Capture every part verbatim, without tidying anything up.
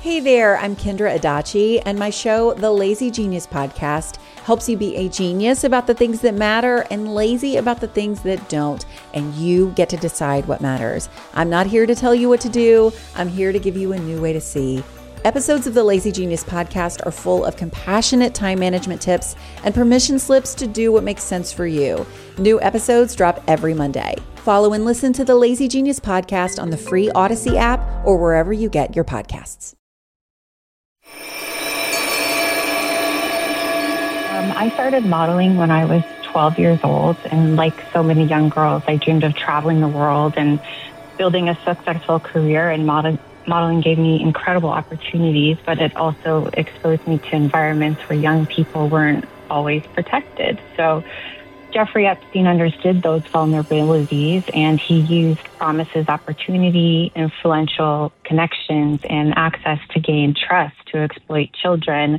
Hey there, I'm Kendra Adachi, and my show, The Lazy Genius Podcast, helps you be a genius about the things that matter and lazy about the things that don't, and you get to decide what matters. I'm not here to tell you what to do. I'm here to give you a new way to see. Episodes of the Lazy Genius Podcast are full of compassionate time management tips and permission slips to do what makes sense for you. New episodes drop every Monday. Follow and listen to the Lazy Genius Podcast on the free Odyssey app or wherever you get your podcasts. Um, I started modeling when I was twelve years old, and like so many young girls, I dreamed of traveling the world and building a successful career, and model- modeling gave me incredible opportunities, but it also exposed me to environments where young people weren't always protected. So Jeffrey Epstein understood those vulnerabilities, and he used promises, opportunity, influential connections, and access to gain trust to exploit children.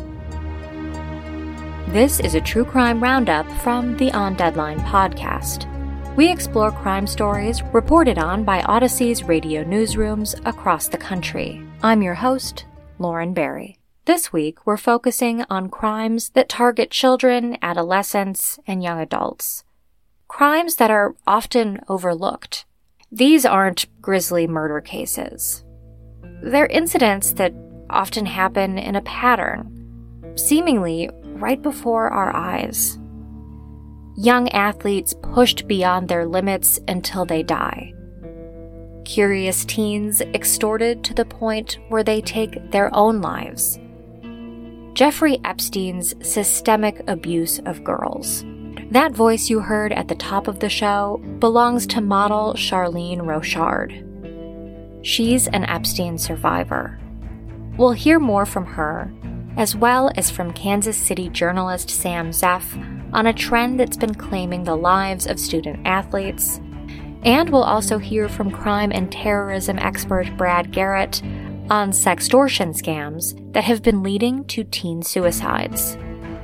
This is a true crime roundup from the On Deadline podcast. We explore crime stories reported on by Odyssey's radio newsrooms across the country. I'm your host, Lauren Barry. This week, we're focusing on crimes that target children, adolescents, and young adults. Crimes that are often overlooked. These aren't grisly murder cases. They're incidents that often happen in a pattern, seemingly right before our eyes. Young athletes pushed beyond their limits until they die. Curious teens extorted to the point where they take their own lives. Jeffrey Epstein's systemic abuse of girls. That voice you heard at the top of the show belongs to model Charlene Rochard. She's an Epstein survivor. We'll hear more from her, as well as from Kansas City journalist Sam Zeff on a trend that's been claiming the lives of student athletes. And we'll also hear from crime and terrorism expert Brad Garrett on sextortion scams that have been leading to teen suicides.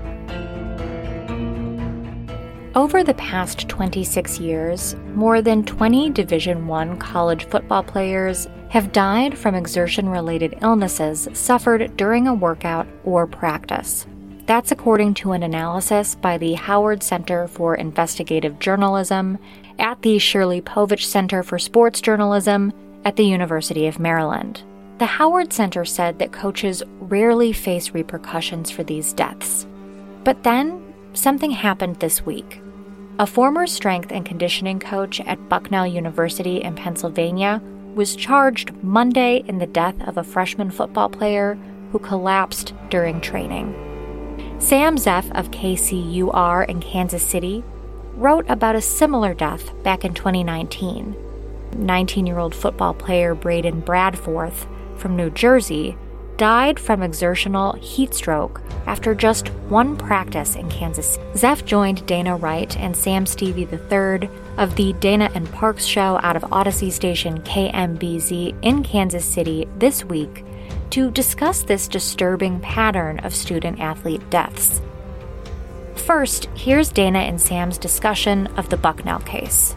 Over the past twenty-six years, more than twenty Division I college football players have died from exertion-related illnesses suffered during a workout or practice. That's according to an analysis by the Howard Center for Investigative Journalism at the Shirley Povich Center for Sports Journalism at the University of Maryland. The Howard Center said that coaches rarely face repercussions for these deaths. But then, something happened this week. A former strength and conditioning coach at Bucknell University in Pennsylvania was charged Monday in the death of a freshman football player who collapsed during training. Sam Zeff of K C U R in Kansas City wrote about a similar death back in twenty nineteen. nineteen-year-old football player Braden Bradforth from New Jersey died from exertional heat stroke after just one practice in Kansas. Zeff joined Dana Wright and Sam Stevie the third of the Dana and Parks show out of Odyssey station K M B Z in Kansas City this week to discuss this disturbing pattern of student-athlete deaths. First, here's Dana and Sam's discussion of the Bucknell case.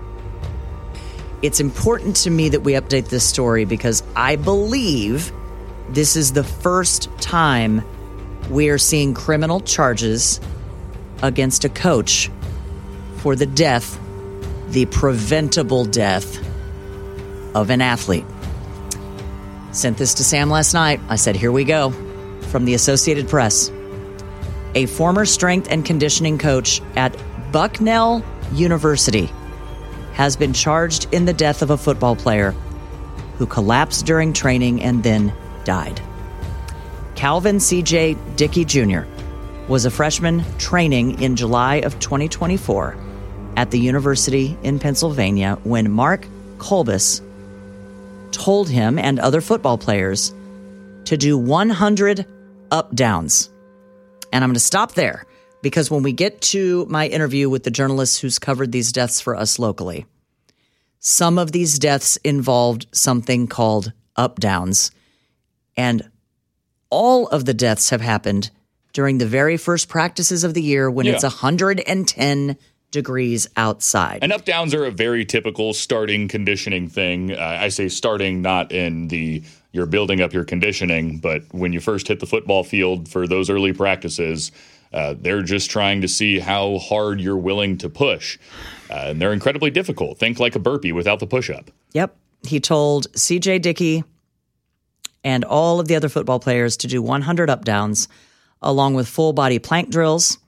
It's important to me that we update this story because I believe this is the first time we are seeing criminal charges against a coach for the death, the preventable death of an athlete. Sent this to Sam last night. I said, here we go. From the Associated Press. A former strength and conditioning coach at Bucknell University has been charged in the death of a football player who collapsed during training and then died. Calvin C J Dickey Junior was a freshman training in July of twenty twenty-four at the University in Pennsylvania when Mark Kolbus told him and other football players to do one hundred up-downs. And I'm going to stop there because when we get to my interview with the journalist who's covered these deaths for us locally, some of these deaths involved something called up-downs. And all of the deaths have happened during the very first practices of the year when yeah. it's one hundred ten degrees outside. And up downs are a very typical starting conditioning thing. Uh, I say starting not in the you're building up your conditioning, but when you first hit the football field for those early practices, uh, they're just trying to see how hard you're willing to push. Uh, and they're incredibly difficult. Think like a burpee without the push-up. Yep. He told C J Dickey and all of the other football players to do one hundred up downs along with full body plank drills.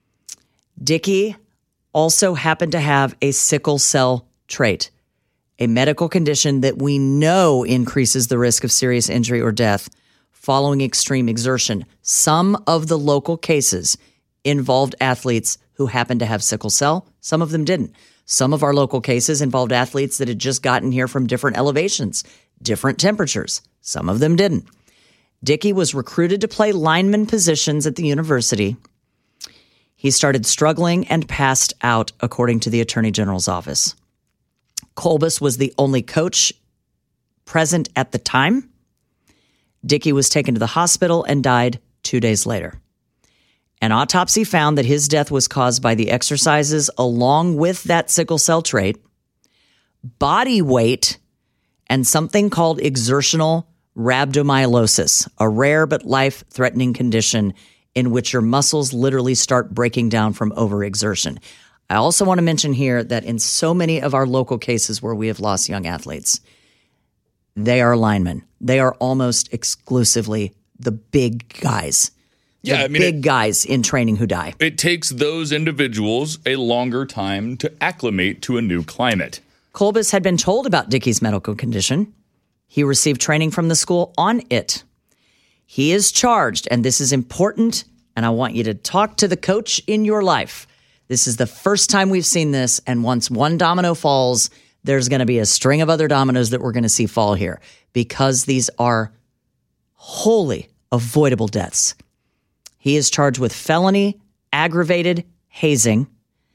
Dickey also happened to have a sickle cell trait, a medical condition that we know increases the risk of serious injury or death following extreme exertion. Some of the local cases involved athletes who happened to have sickle cell. Some of them didn't. Some of our local cases involved athletes that had just gotten here from different elevations, different temperatures. Some of them didn't. Dickey was recruited to play lineman positions at the university. He started struggling and passed out, according to the Attorney General's office. Kolbus was the only coach present at the time. Dickey was taken to the hospital and died two days later. An autopsy found that his death was caused by the exercises along with that sickle cell trait, body weight, and something called exertional rhabdomyolysis, a rare but life-threatening condition in which your muscles literally start breaking down from overexertion. I also want to mention here that in so many of our local cases where we have lost young athletes, they are linemen. They are almost exclusively the big guys. Yeah, the I mean, big it, guys in training who die. It takes those individuals a longer time to acclimate to a new climate. Kolbus had been told about Dickey's medical condition. He received training from the school on it. He is charged, and this is important, and I want you to talk to the coach in your life. This is the first time we've seen this, and once one domino falls, there's going to be a string of other dominoes that we're going to see fall here because these are wholly avoidable deaths. He is charged with felony, aggravated hazing,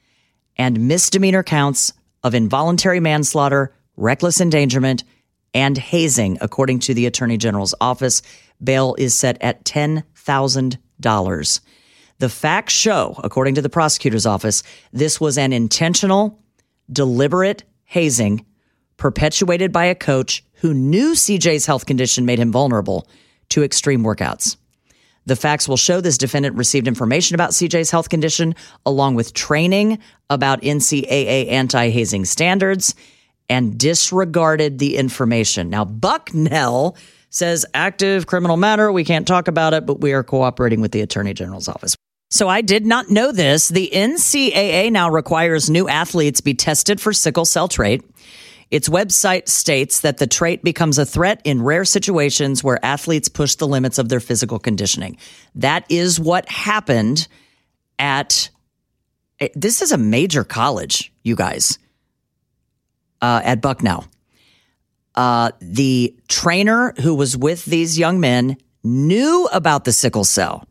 and misdemeanor counts of involuntary manslaughter, reckless endangerment, and hazing, according to the Attorney General's office. Bail is set at ten thousand dollars. The facts show, according to the prosecutor's office, this was an intentional, deliberate hazing perpetuated by a coach who knew C J's health condition made him vulnerable to extreme workouts. The facts will show this defendant received information about C J's health condition along with training about N C double A anti-hazing standards and disregarded the information. Now, Bucknell says active criminal matter. We can't talk about it, but we are cooperating with the Attorney General's office. So I did not know this. The N C double A now requires new athletes be tested for sickle cell trait. Its website states that the trait becomes a threat in rare situations where athletes push the limits of their physical conditioning. That is what happened at, this is a major college, you guys, uh, at Bucknell. Uh, the trainer who was with these young men knew about the sickle cell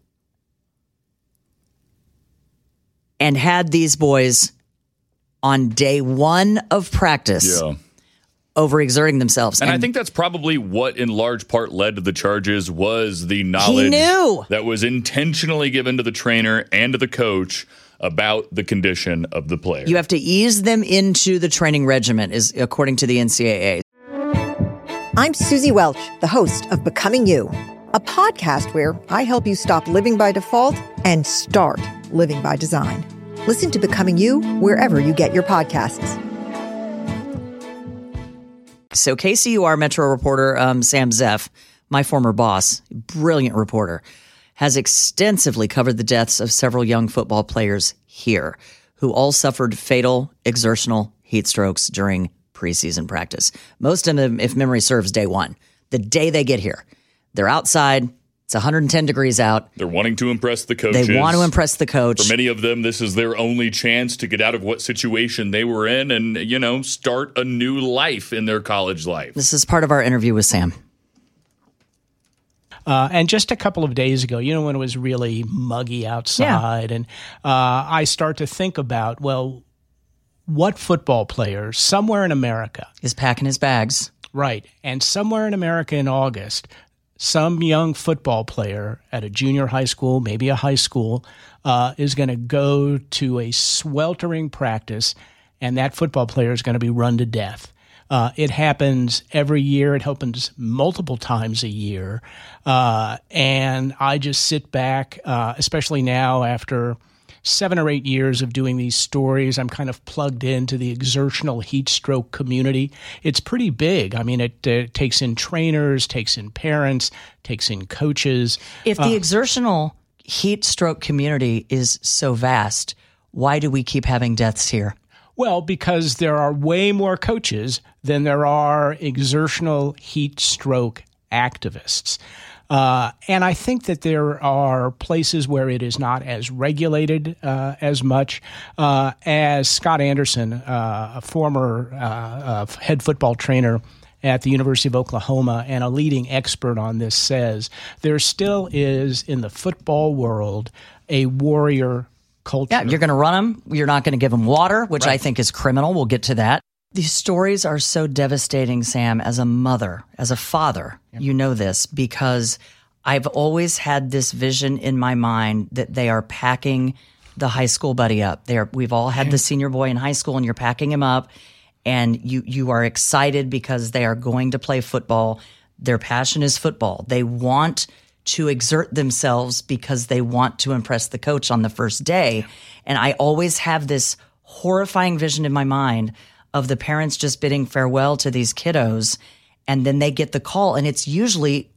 and had these boys on day one of practice. Yeah. Overexerting themselves. And, and I think that's probably what in large part led to the charges was the knowledge that was intentionally given to the trainer and to the coach about the condition of the player. You have to ease them into the training regimen, is according to the N C double A. I'm Susie Welch, the host of Becoming You, a podcast where I help you stop living by default and start living by design. Listen to Becoming You wherever you get your podcasts. So K C U R Metro reporter um, Sam Zeff, my former boss, brilliant reporter, has extensively covered the deaths of several young football players here who all suffered fatal exertional heat strokes during preseason practice. Most of them, if memory serves, day one. The day they get here. They're outside. It's one hundred ten degrees out. They're wanting to impress the coaches. They want to impress the coach. For many of them, this is their only chance to get out of what situation they were in and, you know, start a new life in their college life. This is part of our interview with Sam. Uh, and just a couple of days ago, you know, when it was really muggy outside, yeah. and uh, I start to think about, well, what football player somewhere in America is packing his bags? Right. And somewhere in America in August, some young football player at a junior high school, maybe a high school, uh, is going to go to a sweltering practice, and that football player is going to be run to death. Uh, it happens every year. It happens multiple times a year. Uh, and I just sit back, uh, especially now after seven or eight years of doing these stories. I'm kind of plugged into the exertional heat stroke community. It's pretty big. I mean, it uh, takes in trainers, takes in parents, takes in coaches. If the uh, exertional heat stroke community is so vast, why do we keep having deaths here? Well, because there are way more coaches than there are exertional heat stroke activists. Uh, and I think that there are places where it is not as regulated uh, as much uh, as Scott Anderson, uh, a former uh, uh, head football trainer at the University of Oklahoma and a leading expert on this, says there still is in the football world a warrior culture. Yeah, you're going to run them. You're not going to give them water, which Right. I think is criminal. We'll get to that. These stories are so devastating, Sam, as a mother, as a father. Yep. You know this because I've always had this vision in my mind that they are packing the high school buddy up. They are, we've all had the senior boy in high school, and you're packing him up, and you you are excited because they are going to play football. Their passion is football. They want to exert themselves because they want to impress the coach on the first day. And I always have this horrifying vision in my mind of the parents just bidding farewell to these kiddos, and then they get the call, and it's usually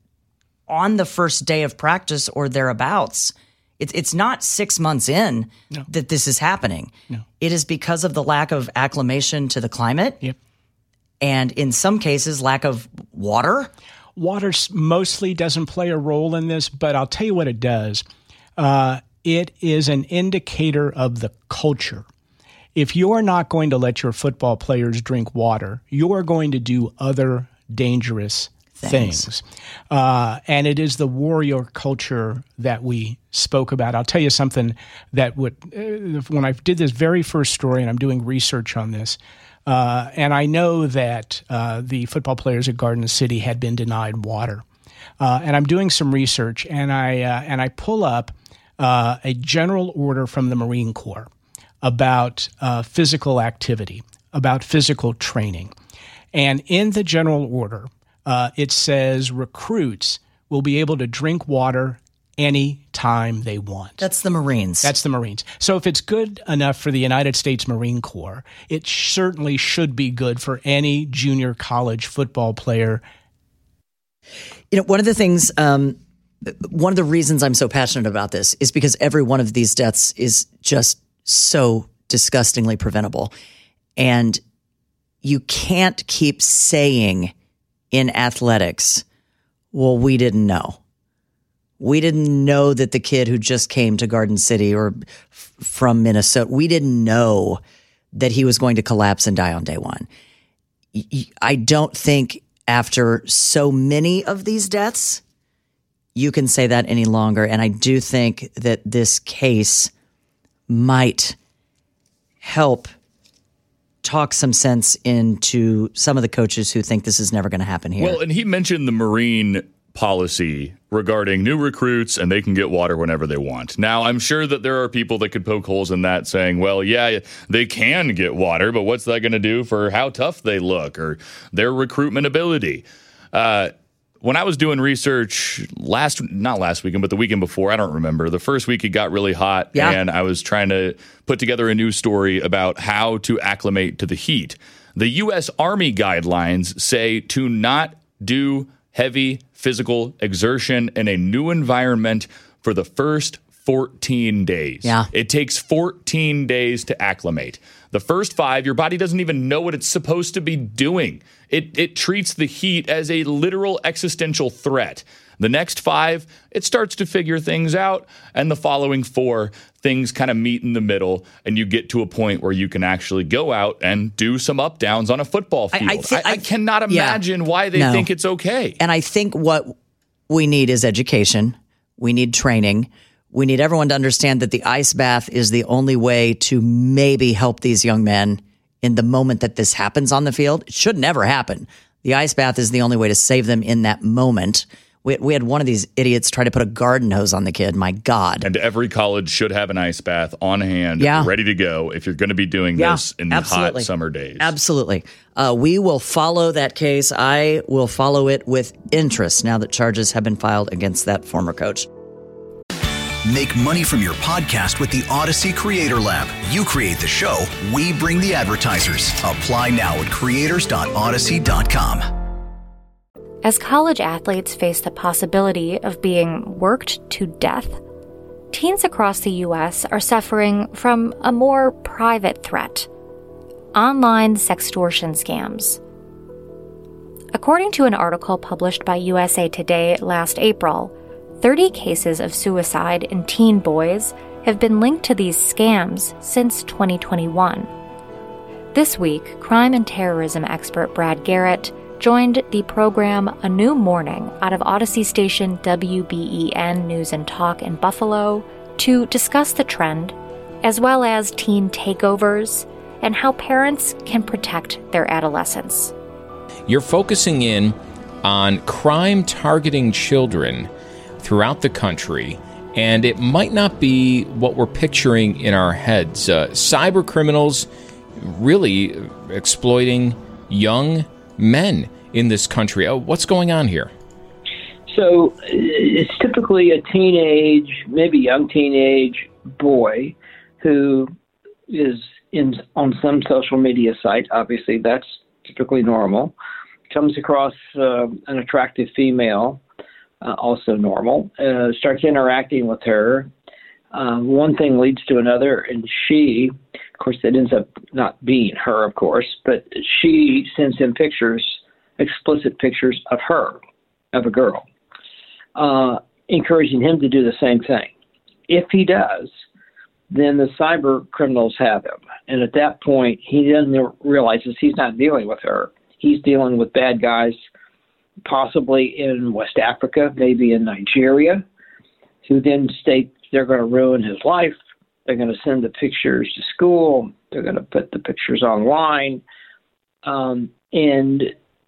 on the first day of practice or thereabouts. It's it's not six months in No. that this is happening. No. It is because of the lack of acclimation to the climate, Yep. and in some cases, lack of water. Water s- mostly doesn't play a role in this, but I'll tell you what it does. Uh, it is an indicator of the culture. If you're not going to let your football players drink water, you're going to do other dangerous things. things. Uh, and it is the warrior culture that we spoke about. I'll tell you something that would, uh, when I did this very first story, and I'm doing research on this, uh, and I know that uh, the football players at Garden City had been denied water. Uh, and I'm doing some research, and I uh, and I pull up uh, a general order from the Marine Corps about uh, physical activity, about physical training. And in the general order, uh, it says recruits will be able to drink water any time they want. That's the Marines. That's the Marines. So if it's good enough for the United States Marine Corps, it certainly should be good for any junior college football player. You know, one of the things, um, one of the reasons I'm so passionate about this is because every one of these deaths is just so disgustingly preventable. And you can't keep saying in athletics, well, we didn't know. We didn't know that the kid who just came to Garden City or f- from Minnesota, we didn't know that he was going to collapse and die on day one. I don't think after so many of these deaths, you can say that any longer. And I do think that this case might help talk some sense into some of the coaches who think this is never going to happen here. Well, and he mentioned the Marine policy regarding new recruits, and they can get water whenever they want. Now, I'm sure that there are people that could poke holes in that, saying, well, yeah, they can get water, but what's that going to do for how tough they look or their recruitment ability? Uh, when I was doing research last, not last weekend, but the weekend before, I don't remember, the first week it got really hot, yeah. and I was trying to put together a news story about how to acclimate to the heat. The U S Army guidelines say to not do heavy physical exertion in a new environment for the first fourteen days. Yeah. It takes fourteen days to acclimate. The first five, your body doesn't even know what it's supposed to be doing. It it treats the heat as a literal existential threat. The next five, it starts to figure things out. And the following four, things kind of meet in the middle, and you get to a point where you can actually go out and do some up downs on a football field. I, I, th- I, I cannot imagine yeah. why they no. think it's okay. And I think what we need is education. We need training. We need everyone to understand that the ice bath is the only way to maybe help these young men in the moment that this happens on the field. It should never happen. The ice bath is the only way to save them in that moment We, we had one of these idiots try to put a garden hose on the kid. My God. And every college should have an ice bath on hand, yeah. ready to go if you're going to be doing yeah, this in the absolutely. hot summer days. Absolutely. Uh, we will follow that case. I will follow it with interest now that charges have been filed against that former coach. Make money from your podcast with the Odyssey Creator Lab. You create the show, we bring the advertisers. Apply now at creators dot odyssey dot com. As college athletes face the possibility of being worked to death, teens across the U S are suffering from a more private threat: online sextortion scams. According to an article published by U S A Today last April, thirty cases of suicide in teen boys have been linked to these scams since twenty twenty-one. This week, crime and terrorism expert Brad Garrett joined the program A New Morning out of Odyssey station W B E N News and Talk in Buffalo to discuss the trend, as well as teen takeovers and how parents can protect their adolescents. You're focusing in on crime targeting children throughout the country, and it might not be what we're picturing in our heads. Uh, cyber criminals really exploiting young men in this country. Oh, what's going on here? So it's typically a teenage, maybe young teenage boy who is in on some social media site. Obviously, that's typically normal. Comes across uh, an attractive female, uh, also normal, uh, starts interacting with her. Uh, one thing leads to another, and she, of course, it ends up not being her, of course, but she sends him pictures, explicit pictures of her, of a girl, uh, encouraging him to do the same thing. If he does, then the cyber criminals have him. And at that point, he doesn't realize he's not dealing with her. He's dealing with bad guys, possibly in West Africa, maybe in Nigeria, who then state they're going to ruin his life. They're going to send the pictures to school. They're going to put the pictures online, um, and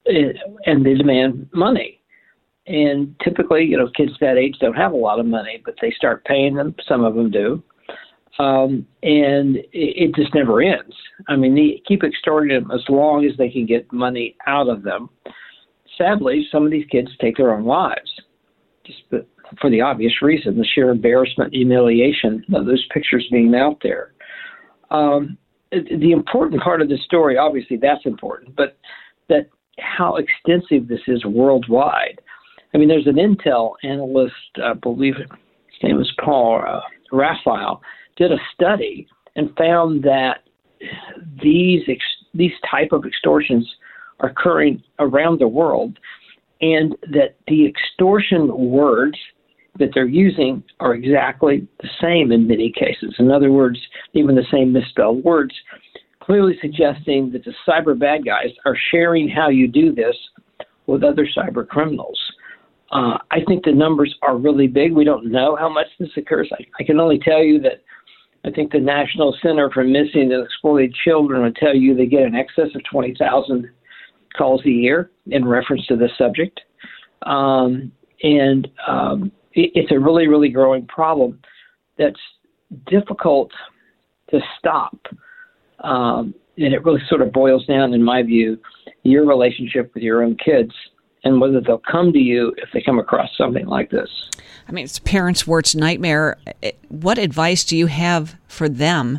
and they demand money. And typically, you know, kids that age don't have a lot of money, but they start paying them. Some of them do, um, and it, it just never ends. I mean, they keep extorting them as long as they can get money out of them. Sadly, some of these kids take their own lives, just for the obvious reason, the sheer embarrassment, humiliation of those pictures being out there. Um, the important part of the story, obviously that's important, but that how extensive this is worldwide. I mean, there's an Intel analyst, I believe his name was Paul uh, Raphael, did a study and found that these ex- these type of extortions are occurring around the world, and that the extortion words that they're using are exactly the same in many cases. In other words, even the same misspelled words, clearly suggesting that the cyber bad guys are sharing how you do this with other cyber criminals. Uh, I think the numbers are really big. We don't know how much this occurs. I, I can only tell you that I think the National Center for Missing and Exploited Children would tell you they get in excess of twenty thousand calls a year in reference to this subject. Um, and um, it, it's a really, really growing problem that's difficult to stop. Um, and it really sort of boils down, in my view, your relationship with your own kids and whether they'll come to you if they come across something like this. I mean, it's a parent's worst nightmare. What advice do you have for them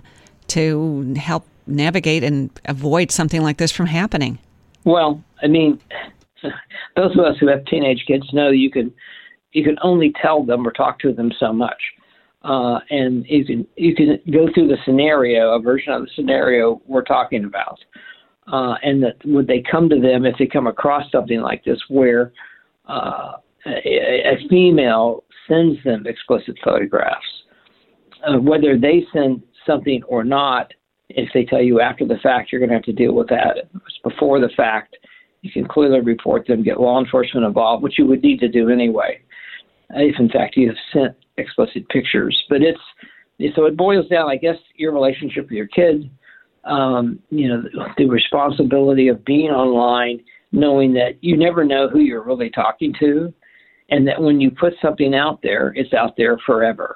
to help navigate and avoid something like this from happening? Well, I mean, those of us who have teenage kids know you can you can only tell them or talk to them so much. Uh, and you can you can go through the scenario, a version of the scenario we're talking about. Uh, and that would they come to them if they come across something like this where uh, a, a female sends them explicit photographs, uh, whether they send something or not. If they tell you after the fact, you're going to have to deal with that. If it's before the fact, you can clearly report them, get law enforcement involved, which you would need to do anyway, if in fact you have sent explicit pictures. But it's so it boils down, I guess, your relationship with your kid, um, you know, the responsibility of being online, knowing that you never know who you're really talking to, and that when you put something out there, it's out there forever.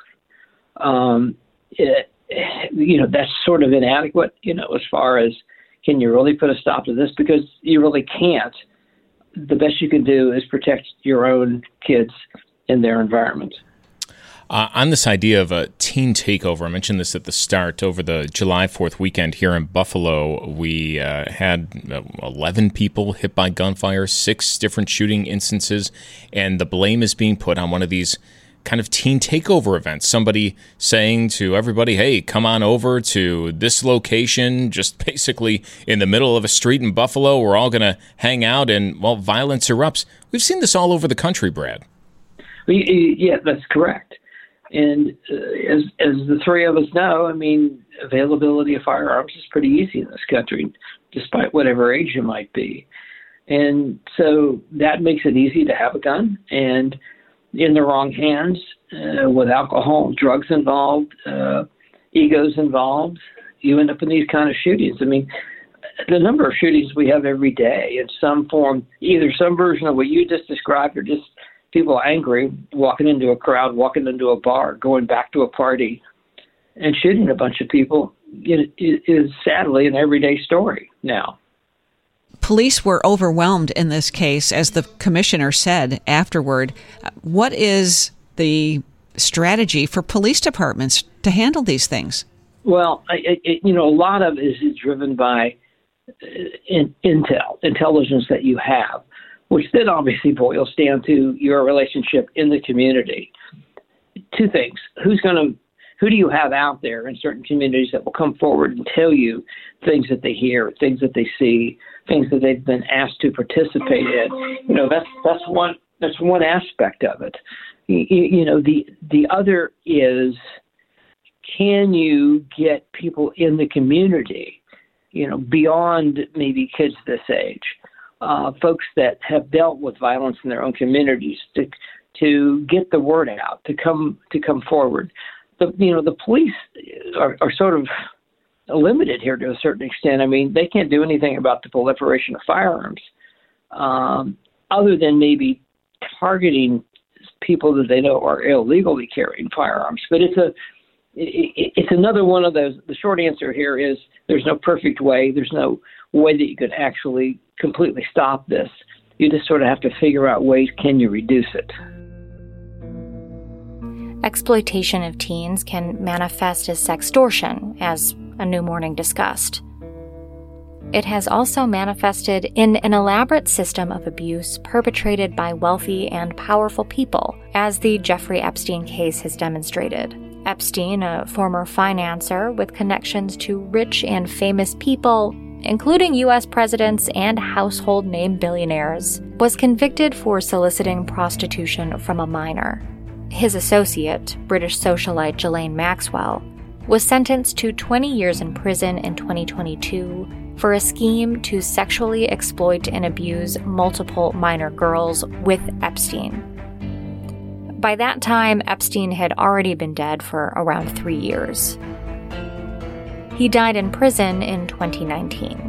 Um, it, you know, that's sort of inadequate, you know, as far as can you really put a stop to this? Because you really can't. The best you can do is protect your own kids in their environment. Uh, on this idea of a teen takeover, I mentioned this at the start. Over the July fourth weekend here in Buffalo, we uh, had eleven people hit by gunfire, six different shooting instances, and the blame is being put on one of these kind of teen takeover events. Somebody saying to everybody, hey, come on over to this location, just basically in the middle of a street in Buffalo. We're all going to hang out, and, well, violence erupts. We've seen this all over the country, Brad. Yeah, that's correct. And uh, as as the three of us know, I mean, availability of firearms is pretty easy in this country, despite whatever age you might be. And so that makes it easy to have a gun. And in the wrong hands, uh, with alcohol, drugs involved, uh, egos involved, you end up in these kind of shootings. I mean, the number of shootings we have every day in some form, either some version of what you just described or just people angry, walking into a crowd, walking into a bar, going back to a party, and shooting a bunch of people, it, it is sadly an everyday story now. Police were overwhelmed in this case, as the commissioner said afterward. What is the strategy for police departments to handle these things? Well, I, it, you know, a lot of it is driven by in, intel, intelligence that you have, which then obviously boils down to your relationship in the community. Two things. Who's going to, who do you have out there in certain communities that will come forward and tell you things that they hear, things that they see, things that they've been asked to participate in? You know, that's, that's one, that's one aspect of it. You, you know, the, the other is, can you get people in the community, you know, beyond maybe kids this age, Uh, folks that have dealt with violence in their own communities to to get the word out, to come to come forward. The you know the police are, are sort of limited here to a certain extent. I mean, they can't do anything about the proliferation of firearms, um, other than maybe targeting people that they know are illegally carrying firearms. But it's a it, it's another one of those. The short answer here is there's no perfect way. There's no way that you could actually completely stop this. You just sort of have to figure out ways, can you reduce it? Exploitation of teens can manifest as sextortion, as A New Morning discussed. It has also manifested in an elaborate system of abuse perpetrated by wealthy and powerful people, as the Jeffrey Epstein case has demonstrated. Epstein, a former financier with connections to rich and famous people, including U S presidents and household name billionaires, was convicted for soliciting prostitution from a minor. His associate, British socialite Ghislaine Maxwell, was sentenced to twenty years in prison in twenty twenty-two for a scheme to sexually exploit and abuse multiple minor girls with Epstein. By that time, Epstein had already been dead for around three years. He died in prison in twenty nineteen.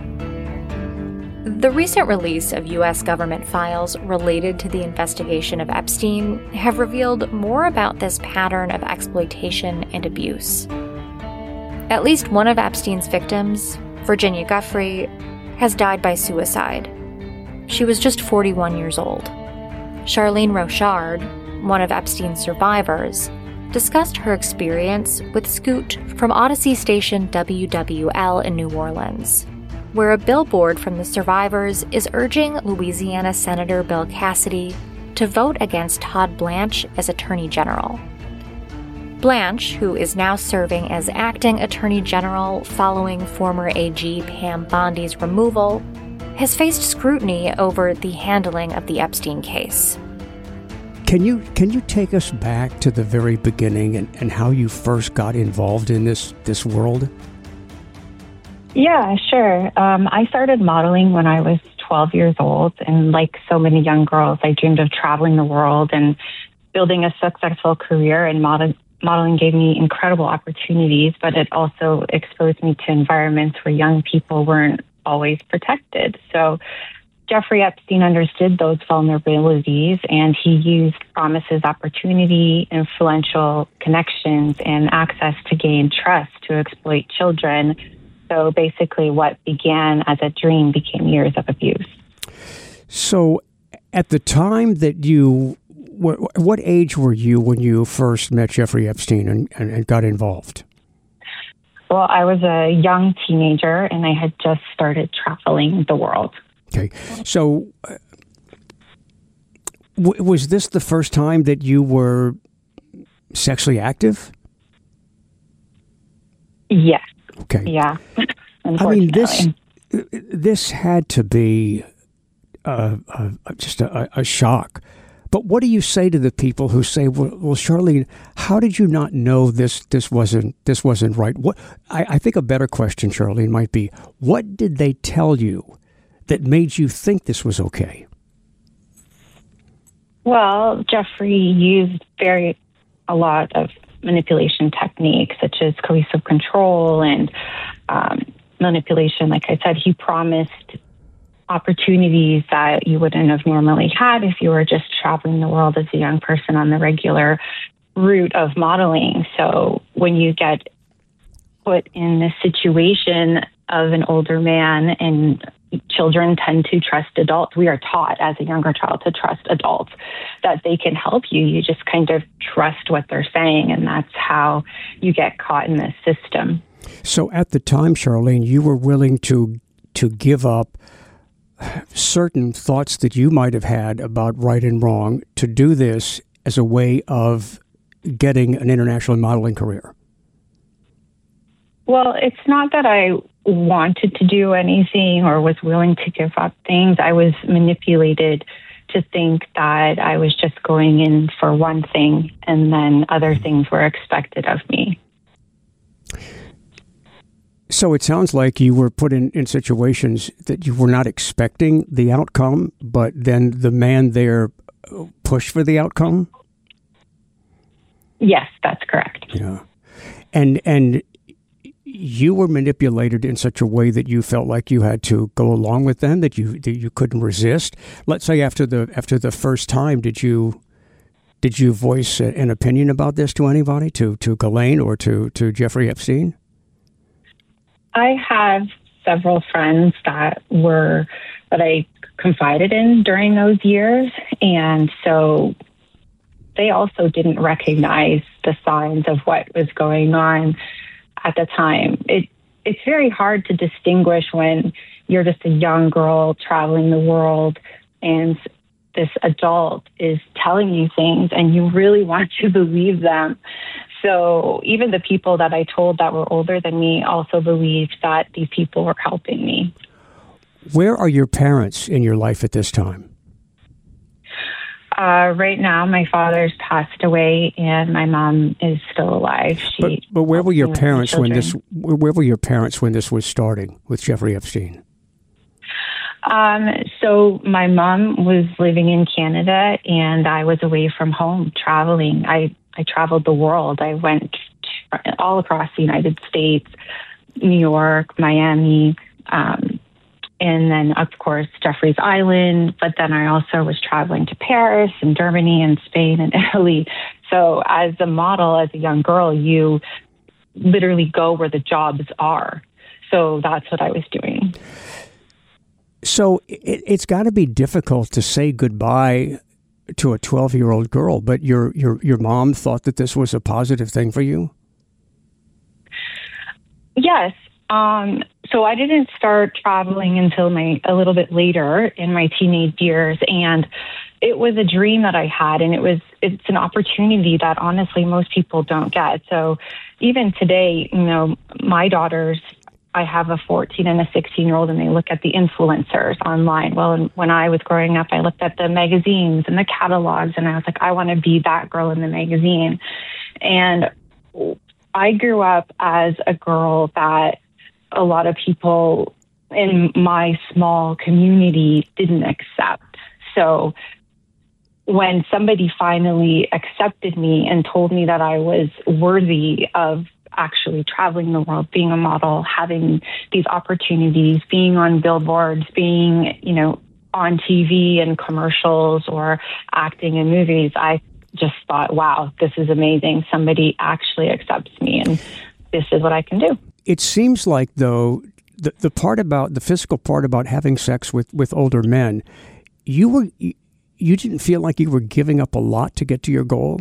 The recent release of U S government files related to the investigation of Epstein have revealed more about this pattern of exploitation and abuse. At least one of Epstein's victims, Virginia Giuffre, has died by suicide. She was just forty-one years old. Charlene Rochard, one of Epstein's survivors, discussed her experience with Scoot from Odyssey station W W L in New Orleans, where a billboard from the survivors is urging Louisiana Senator Bill Cassidy to vote against Todd Blanche as Attorney General. Blanche, who is now serving as acting Attorney General following former A G Pam Bondi's removal, has faced scrutiny over the handling of the Epstein case. Can you can you take us back to the very beginning and, and how you first got involved in this, this world? Yeah, sure. Um, I started modeling when I was twelve years old. And like so many young girls, I dreamed of traveling the world and building a successful career. And model, modeling gave me incredible opportunities, but it also exposed me to environments where young people weren't always protected. So Jeffrey Epstein understood those vulnerabilities, and he used promises, opportunity, influential connections, and access to gain trust to exploit children. So basically what began as a dream became years of abuse. So at the time that you, what, what age were you when you first met Jeffrey Epstein and, and, and got involved? Well, I was a young teenager, and I had just started traveling the world. Okay. So uh, w- was this the first time that you were sexually active? Yes. Okay. Yeah. I mean, this this had to be uh, uh, just a, a shock. But what do you say to the people who say, "Well, well Charlene, how did you not know this? This wasn't this wasn't right." What I, I think a better question, Charlene, might be, what did they tell you that made you think this was okay? Well, Jeffrey used very a lot of manipulation techniques, such as coercive control and um, manipulation. Like I said, he promised opportunities that you wouldn't have normally had if you were just traveling the world as a young person on the regular route of modeling. So when you get put in this situation of an older man, and children tend to trust adults. We are taught as a younger child to trust adults, that they can help you. You just kind of trust what they're saying, and that's how you get caught in this system. So at the time, Charlene, you were willing to to give up certain thoughts that you might have had about right and wrong to do this as a way of getting an international modeling career? Well, it's not that I wanted to do anything or was willing to give up things. I was manipulated to think that I was just going in for one thing, and then other things were expected of me. So it sounds like you were put in, in situations that you were not expecting the outcome, but then the man there pushed for the outcome? Yes, that's correct. Yeah. And and you were manipulated in such a way that you felt like you had to go along with them, that you that you couldn't resist. Let's say after the after the first time, did you did you voice an opinion about this to anybody, to to Ghislaine or to to Jeffrey Epstein? I have several friends that were that I confided in during those years, and so they also didn't recognize the signs of what was going on at the time. It it's very hard to distinguish when you're just a young girl traveling the world and this adult is telling you things and you really want to believe them. So even the people that I told that were older than me also believed that these people were helping me. Where are your parents in your life at this time? Uh, right now, my father's passed away, and my mom is still alive. She but, but where were your parents when this? Where were your parents when this was starting with Jeffrey Epstein? Um, so my mom was living in Canada, and I was away from home traveling. I I traveled the world. I went all across the United States, New York, Miami. Um, And then, of course, Jeffrey's Island. But then I also was traveling to Paris and Germany and Spain and Italy. So as a model, as a young girl, you literally go where the jobs are. So that's what I was doing. So it, it's got to be difficult to say goodbye to a twelve-year-old girl. But your your your mom thought that this was a positive thing for you? Yes. Um, so I didn't start traveling until my a little bit later in my teenage years, and it was a dream that I had, and it was it's an opportunity that honestly most people don't get. So even today, you know, my daughters, I have a fourteen and a sixteen year old, and they look at the influencers online. Well, when I was growing up, I looked at the magazines and the catalogs, and I was like, I want to be that girl in the magazine. And I grew up as a girl that a lot of people in my small community didn't accept. So when somebody finally accepted me and told me that I was worthy of actually traveling the world, being a model, having these opportunities, being on billboards, being, you know, on T V and commercials or acting in movies, I just thought, wow, this is amazing. Somebody actually accepts me, and this is what I can do. It seems like, though, the, the part about the physical part about having sex with, with older men, you were you didn't feel like you were giving up a lot to get to your goal?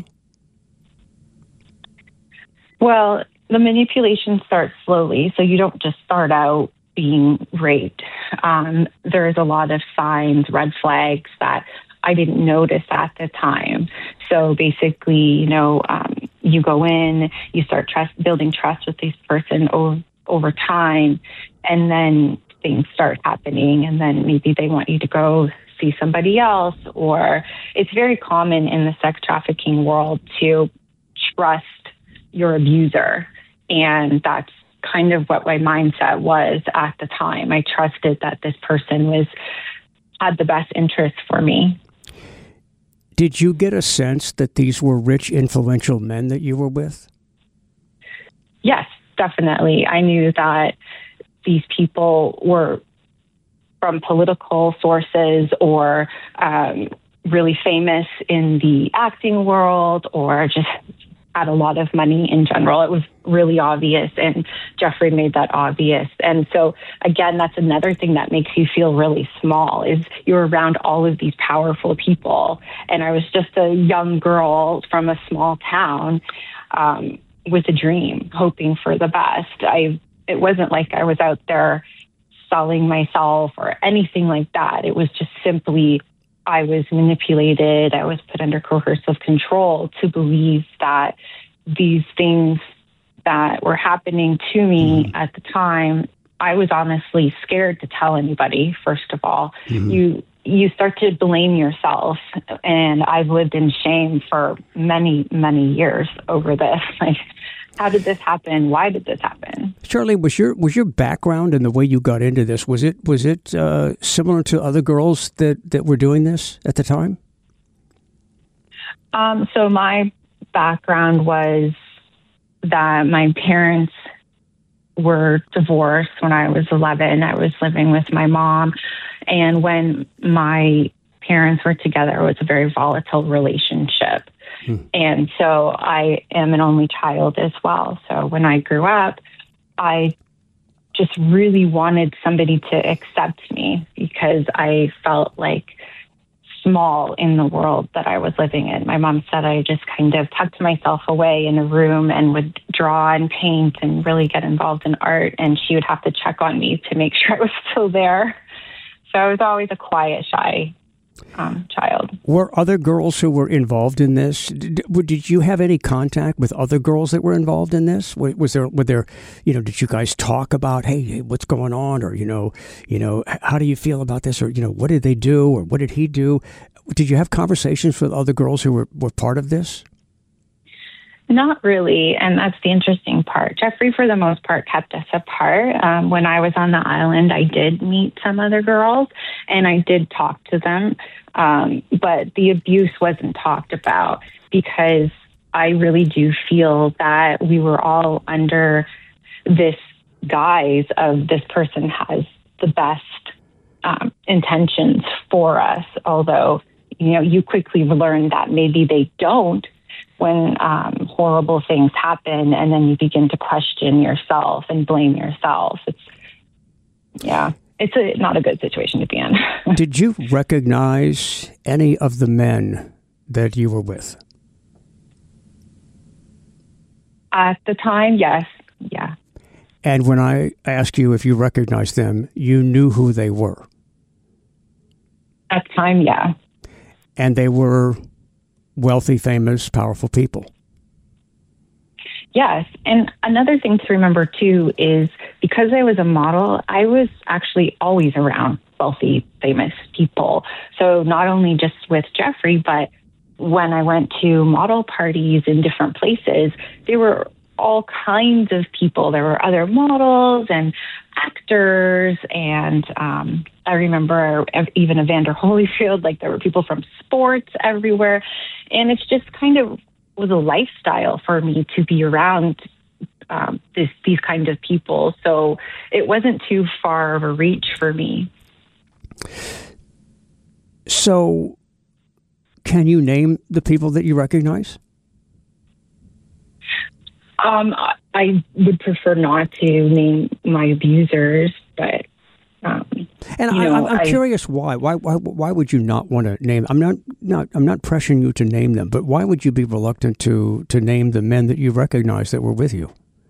Well, the manipulation starts slowly, so you don't just start out being raped. Um, there's a lot of signs, red flags that I didn't notice at the time. So basically, you know, um, you go in, you start trust, building trust with this person over, over time, and then things start happening, and then maybe they want you to go see somebody else, or it's very common in the sex trafficking world to trust your abuser, and that's kind of what my mindset was at the time. I trusted that this person was had the best interest for me. Did you get a sense that these were rich, influential men that you were with? Yes, definitely. I knew that these people were from political sources or um, really famous in the acting world, or just had a lot of money in general. It was really obvious, and Jeffrey made that obvious. And so, again, that's another thing that makes you feel really small, is you're around all of these powerful people. And I was just a young girl from a small town um, with a dream, hoping for the best. I It wasn't like I was out there selling myself or anything like that. It was just simply I was manipulated. I was put under coercive control to believe that these things that were happening to me mm-hmm. at the time, I was honestly scared to tell anybody, first of all. Mm-hmm. You you start to blame yourself, and I've lived in shame for many, many years over this. Like, how did this happen? Why did this happen? Charlie, was your was your background and the way you got into this, was it was it uh, similar to other girls that, that were doing this at the time? Um, so my background was that my parents were divorced when I was eleven. I was living with my mom. And when my parents were together, it was a very volatile relationship. Hmm. And so I am an only child as well. So when I grew up, I just really wanted somebody to accept me, because I felt like small in the world that I was living in. My mom said I just kind of tucked myself away in a room and would draw and paint and really get involved in art. And she would have to check on me to make sure I was still there. So I was always a quiet, shy Um, child. Were other girls who were involved in this? Did, did you have any contact with other girls that were involved in this? Was there, were there, you know, did you guys talk about, hey, hey, what's going on, or you know, you know, how do you feel about this, or you know, what did they do, or what did he do? Did you have conversations with other girls who were, were part of this? Not really, and that's the interesting part. Jeffrey, for the most part, kept us apart. Um, when I was on the island, I did meet some other girls, and I did talk to them, um, but the abuse wasn't talked about, because I really do feel that we were all under this guise of this person has the best um, intentions for us, although, you know, you quickly learn that maybe they don't, when um, horrible things happen, and then you begin to question yourself and blame yourself. It's, yeah, it's a, not a good situation to be in. Did you recognize any of the men that you were with? At the time, yes. Yeah. And when I asked you if you recognized them, you knew who they were? At the time, yeah. And they were wealthy, famous, powerful people. Yes. And another thing to remember, too, is because I was a model, I was actually always around wealthy, famous people. So not only just with Jeffrey, but when I went to model parties in different places, there were all kinds of people. There were other models and actors, and um, I remember even Evander Holyfield. Like, there were people from sports everywhere, and it's just kind of was a lifestyle for me to be around um, this, these kind of people. So it wasn't too far of a reach for me. So, can you name the people that you recognize? Um, I would prefer not to name my abusers, but um, and you I, know, I'm I, curious why. Why? Why? Why would you not want to name? I'm not. Not. I'm not pressuring you to name them, but why would you be reluctant to to name the men that you recognize that were with you?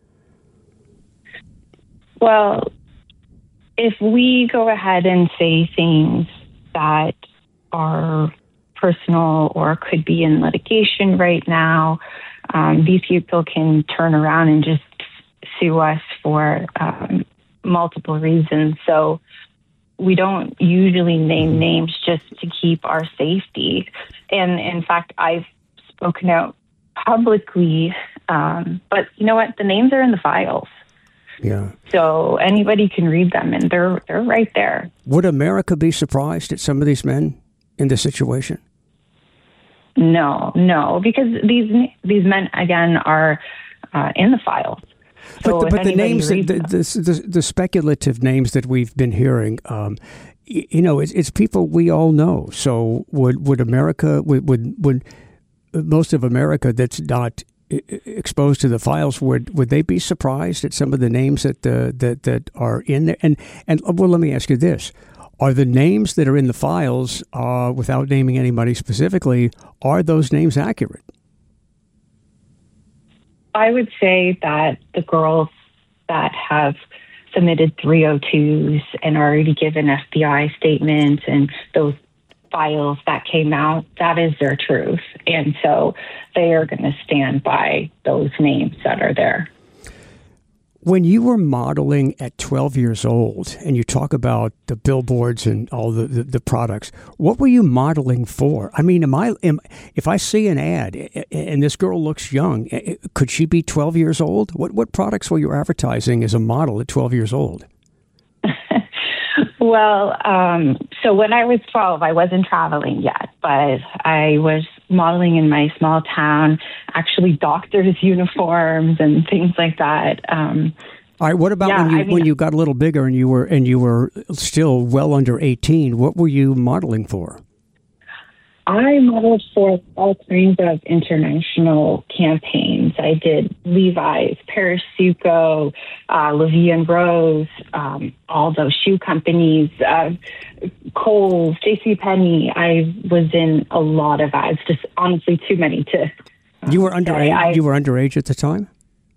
Well, if we go ahead and say things that are personal or could be in litigation right now, um, these people can turn around and just sue us for um, multiple reasons. So we don't usually name names just to keep our safety. And in fact, I've spoken out publicly, um, but you know what? The names are in the files. Yeah. So anybody can read them, and they're they're right there. Would America be surprised at some of these men in this situation? No, no, because these these men again are uh, in the files. So but the, but the names, the, them, the, the, the speculative names that we've been hearing, um, you, you know, it's, it's people we all know. So would would America would would, would most of America that's not exposed to the files, would would they be surprised at some of the names that uh, that that are in there? And and well, let me ask you this: are the names that are in the files, uh, without naming anybody specifically, are those names accurate? I would say that the girls that have submitted three oh twos and already given F B I statements and those files that came out, that is their truth. And so they are going to stand by those names that are there. When you were modeling at twelve years old, and you talk about the billboards and all the, the, the products, what were you modeling for? I mean, am I am, if I see an ad and this girl looks young, could she be twelve years old? What what products were you advertising as a model at twelve years old? Well, um, so when I was twelve, I wasn't traveling yet, but I was modeling in my small town, actually doctors' uniforms and things like that. Um, All right. What about yeah, when you I mean, when you got a little bigger and you were and you were still well under eighteen? What were you modeling for? I modeled for all kinds of international campaigns. I did Levi's, Paris Suco, uh, La Vie en Rose, um, all those shoe companies, uh, Kohl's, JCPenney. I was in a lot of ads, just honestly too many to. Uh, you were underage. I, you were underage at the time.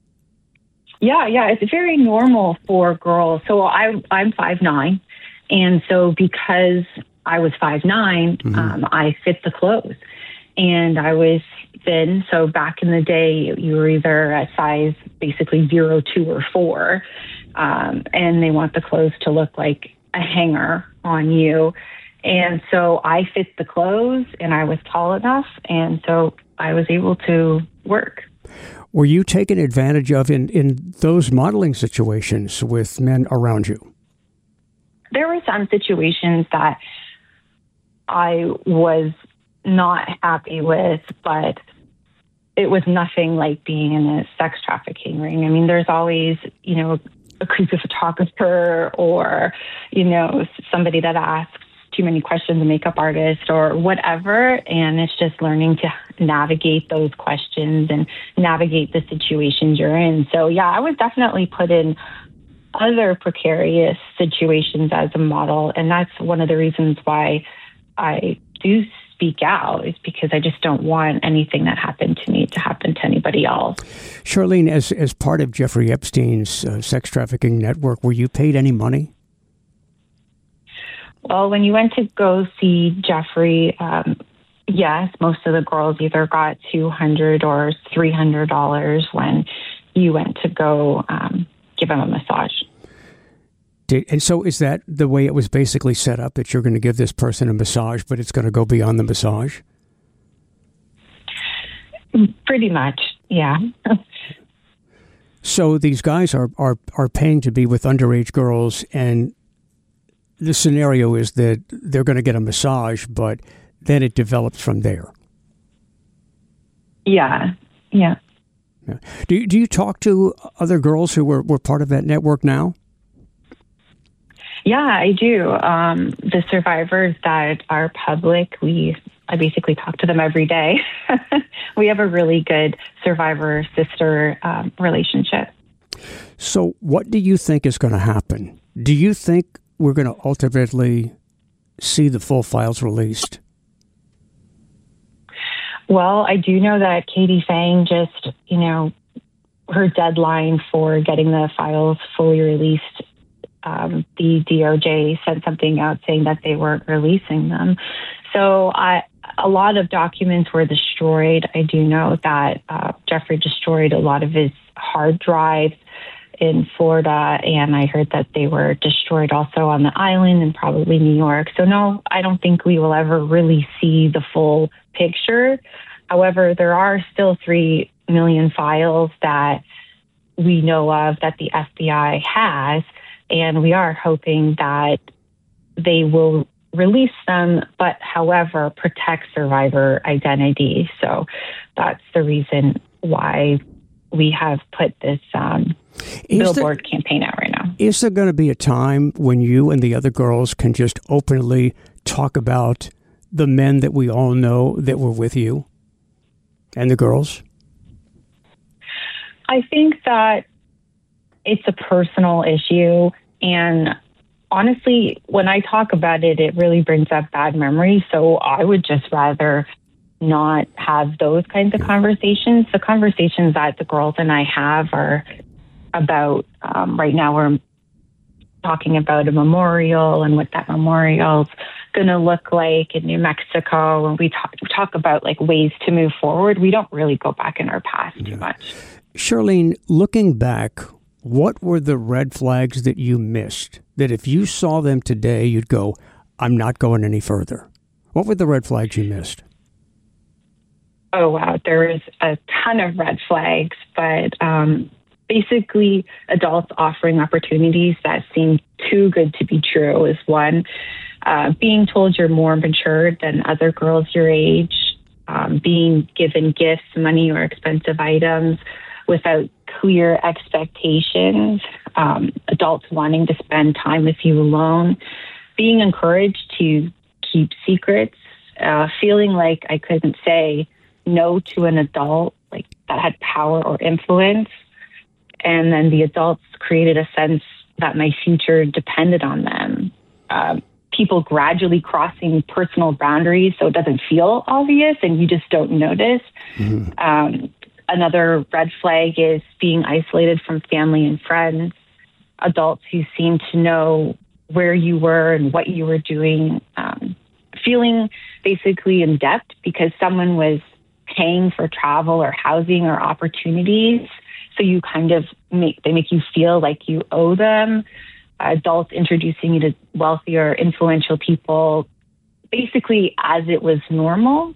Yeah, yeah, it's very normal for girls. So I, I'm five nine, and so because I was five nine, mm-hmm. um, I fit the clothes, and I was thin. So back in the day, you were either a size basically zero, two, or four, um, and they want the clothes to look like a hanger on you. And so I fit the clothes, and I was tall enough, and so I was able to work. Were you taken advantage of in, in those modeling situations with men around you? There were some situations that I was not happy with, but it was nothing like being in a sex trafficking ring. I mean, there's always, you know, a creepy photographer or, you know, somebody that asks too many questions, a makeup artist or whatever. And it's just learning to navigate those questions and navigate the situations you're in. So, yeah, I was definitely put in other precarious situations as a model. And that's one of the reasons why I do speak out, is because I just don't want anything that happened to me to happen to anybody else. Charlene, as as part of Jeffrey Epstein's uh, sex trafficking network, were you paid any money? Well, when you went to go see Jeffrey, um, yes, most of the girls either got two hundred dollars or three hundred dollars when you went to go um, give him a massage. Did, and so is that the way it was basically set up, that you're going to give this person a massage, but it's going to go beyond the massage? Pretty much, yeah. So these guys are, are, are paying to be with underage girls, and the scenario is that they're going to get a massage, but then it develops from there. Yeah, yeah. yeah. Do you, do you talk to other girls who were, were part of that network now? Yeah, I do. Um, the survivors that are public, we I basically talk to them every day. We have a really good survivor-sister um, relationship. So what do you think is going to happen? Do you think we're going to ultimately see the full files released? Well, I do know that Katie Fang just, you know, her deadline for getting the files fully released, um, the D O J sent something out saying that they weren't releasing them. So I, a lot of documents were destroyed. I do know that uh, Jeffrey destroyed a lot of his hard drives in Florida, and I heard that they were destroyed also on the island and probably New York. So no, I don't think we will ever really see the full picture. However, there are still three million files that we know of that the F B I has, and we are hoping that they will release them, but however, protect survivor identity. So that's the reason why we have put this um, billboard there, campaign out right now. Is there going to be a time when you and the other girls can just openly talk about the men that we all know that were with you and the girls? I think that it's a personal issue, and honestly, when I talk about it, it really brings up bad memories. So I would just rather not have those kinds of conversations. The conversations that the girls and I have are about, um, right now we're talking about a memorial and what that memorial's going to look like in New Mexico. And we talk, we talk about like ways to move forward. We don't really go back in our past too much. Charlene, looking back, what were the red flags that you missed? That if you saw them today, you'd go, I'm not going any further. What were the red flags you missed? Oh, wow. There was a ton of red flags, but um, basically adults offering opportunities that seem too good to be true is one. Uh, being told you're more matured than other girls your age, um, being given gifts, money, or expensive items without clear expectations, um, adults wanting to spend time with you alone, being encouraged to keep secrets, uh, feeling like I couldn't say no to an adult like that had power or influence. And then the adults created a sense that my future depended on them. Um, people gradually crossing personal boundaries so it doesn't feel obvious and you just don't notice. Mm-hmm. Um, another red flag is being isolated from family and friends, adults who seem to know where you were and what you were doing, um, feeling basically in debt because someone was paying for travel or housing or opportunities. So you kind of make, they make you feel like you owe them. Adults introducing you to wealthier, influential people, basically as it was normal.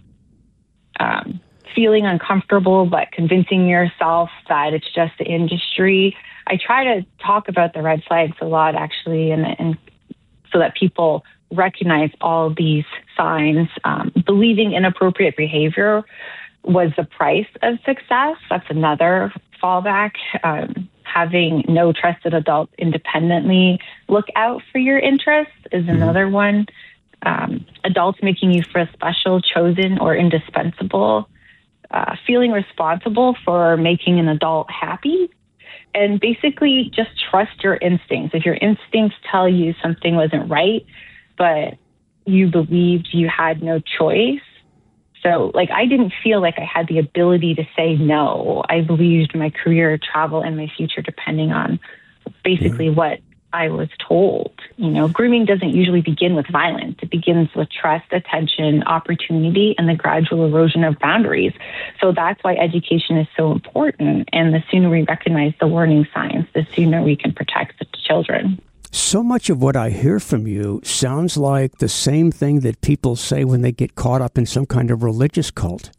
Um, feeling uncomfortable, but convincing yourself that it's just the industry. I try to talk about the red flags a lot, actually, and, and so that people recognize all these signs. Um, believing inappropriate behavior was the price of success. That's another fallback. Um, having no trusted adult independently look out for your interests is another one. Um, adults making you feel special, chosen, or indispensable. Uh, feeling responsible for making an adult happy. And basically just trust your instincts. If your instincts tell you something wasn't right, but you believed you had no choice. So, like, I didn't feel like I had the ability to say no. I believed my career, travel, and my future depending on basically mm-hmm. what I was told. You know, grooming doesn't usually begin with violence. It begins with trust, attention, opportunity, and the gradual erosion of boundaries. So that's why education is so important. And the sooner we recognize the warning signs, the sooner we can protect the children. So much of what I hear from you sounds like the same thing that people say when they get caught up in some kind of religious cult.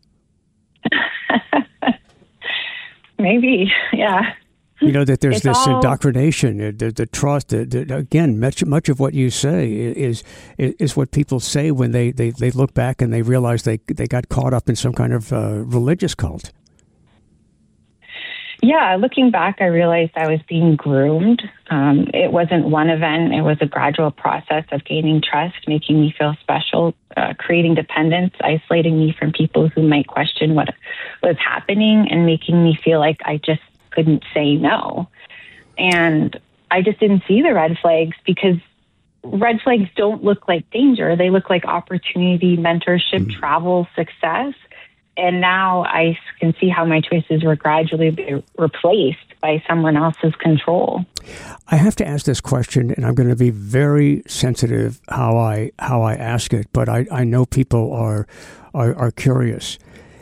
Maybe, yeah. You know, that there's it's this all... indoctrination, the, the trust. The, the, again, much much of what you say is is what people say when they, they, they look back and they realize they they got caught up in some kind of uh, religious cult. Yeah, looking back, I realized I was being groomed. Um, it wasn't one event. It was a gradual process of gaining trust, making me feel special, uh, creating dependence, isolating me from people who might question what was happening, and making me feel like I just couldn't say no. And I just didn't see the red flags because red flags don't look like danger. They look like opportunity, mentorship, mm-hmm. travel, success. And now I can see how my choices were gradually being replaced by someone else's control. I have to ask this question, and I'm going to be very sensitive how I how I ask it, but I, I know people are, are are curious.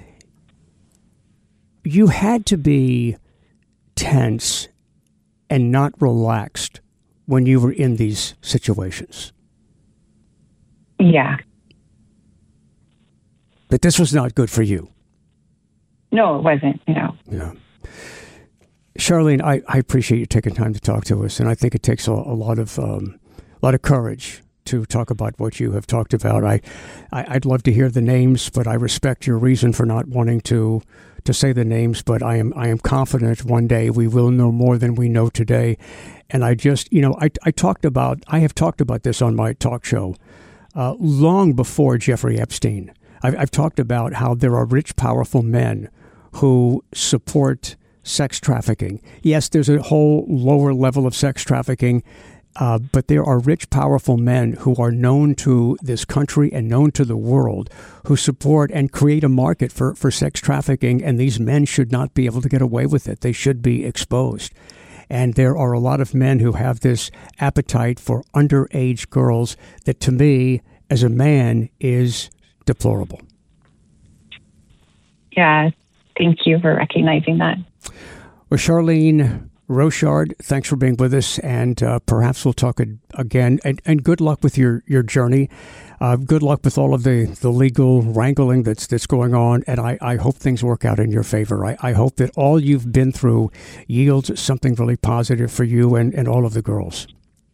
You had to be tense and not relaxed when you were in these situations. Yeah. But this was not good for you. No, it wasn't. No. Yeah. Charlene, I, I appreciate you taking time to talk to us, and I think it takes a, a lot of um, a lot of courage to talk about what you have talked about. I, I I'd love to hear the names, but I respect your reason for not wanting to to say the names. But I am I am confident one day we will know more than we know today. And I just you know I I talked about I have talked about this on my talk show uh, long before Jeffrey Epstein. I've, I've talked about how there are rich, powerful men who support sex trafficking. Yes, there's a whole lower level of sex trafficking, uh, but there are rich, powerful men who are known to this country and known to the world who support and create a market for, for sex trafficking, and these men should not be able to get away with it. They should be exposed. And there are a lot of men who have this appetite for underage girls that, to me, as a man, is deplorable. Yeah, thank you for recognizing that. Well, Charlene Rochard, thanks for being with us, and uh, perhaps we'll talk again. And, and good luck with your, your journey. Uh, good luck with all of the, the legal wrangling that's that's going on, and I, I hope things work out in your favor. I, I hope that all you've been through yields something really positive for you and, and all of the girls.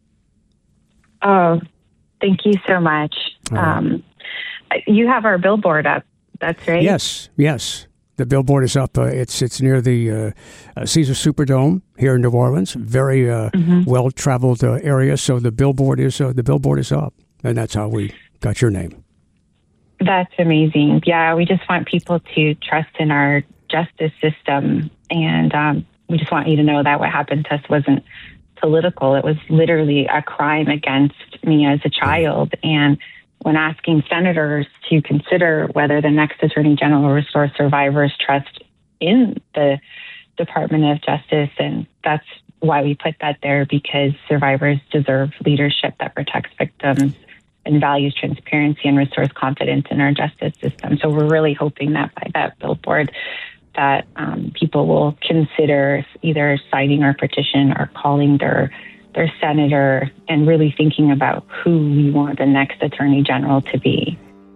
Oh, thank you so much. Right. Um, you have our billboard up. That's right. Yes, yes. The billboard is up. Uh, it's it's near the uh, uh, Caesar Superdome here in New Orleans. Very uh, mm-hmm. well traveled uh, area. So the billboard is uh, the billboard is up, and that's how we got your name. That's amazing. Yeah, we just want people to trust in our justice system, and um, we just want you to know that what happened to us wasn't political. It was literally a crime against me as a child, and when asking senators to consider whether the next Attorney General will restore survivors' trust in the Department of Justice. And that's why we put that there, because survivors deserve leadership that protects victims and values transparency and restores confidence in our justice system. So we're really hoping that by that billboard that um, people will consider either signing our petition or calling their their senator and really thinking about who we want the next Attorney General to be.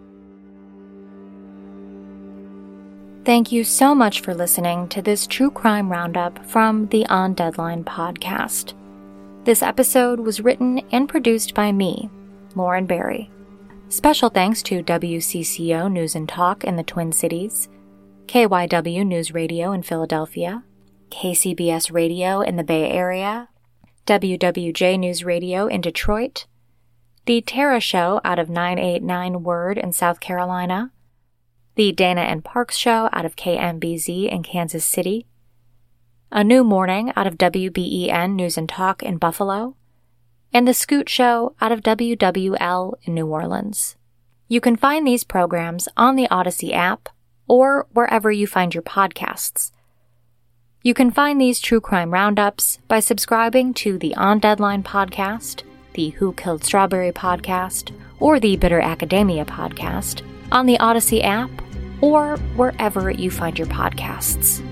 Thank you so much for listening to this True Crime Roundup from the On Deadline podcast. This episode was written and produced by me, Lauren Barry. Special thanks to W C C O News and Talk in the Twin Cities, K Y W News Radio in Philadelphia, K C B S Radio in the Bay Area, W W J News Radio in Detroit, The Tara Show out of nine eighty-nine Word in South Carolina, The Dana and Parks Show out of K M B Z in Kansas City, A New Morning out of W B E N News and Talk in Buffalo, and The Scoot Show out of W W L in New Orleans. You can find these programs on the Odyssey app or wherever you find your podcasts. You can find these true crime roundups by subscribing to the On Deadline podcast, the Who Killed Strawberry podcast, or the Bitter Academia podcast on the Odyssey app or wherever you find your podcasts.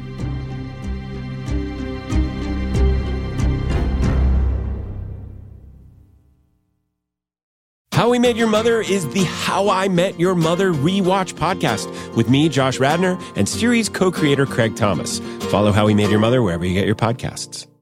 How We Met Your Mother is the How I Met Your Mother rewatch podcast with me, Josh Radnor, and series co-creator Craig Thomas. Follow How We Met Your Mother wherever you get your podcasts.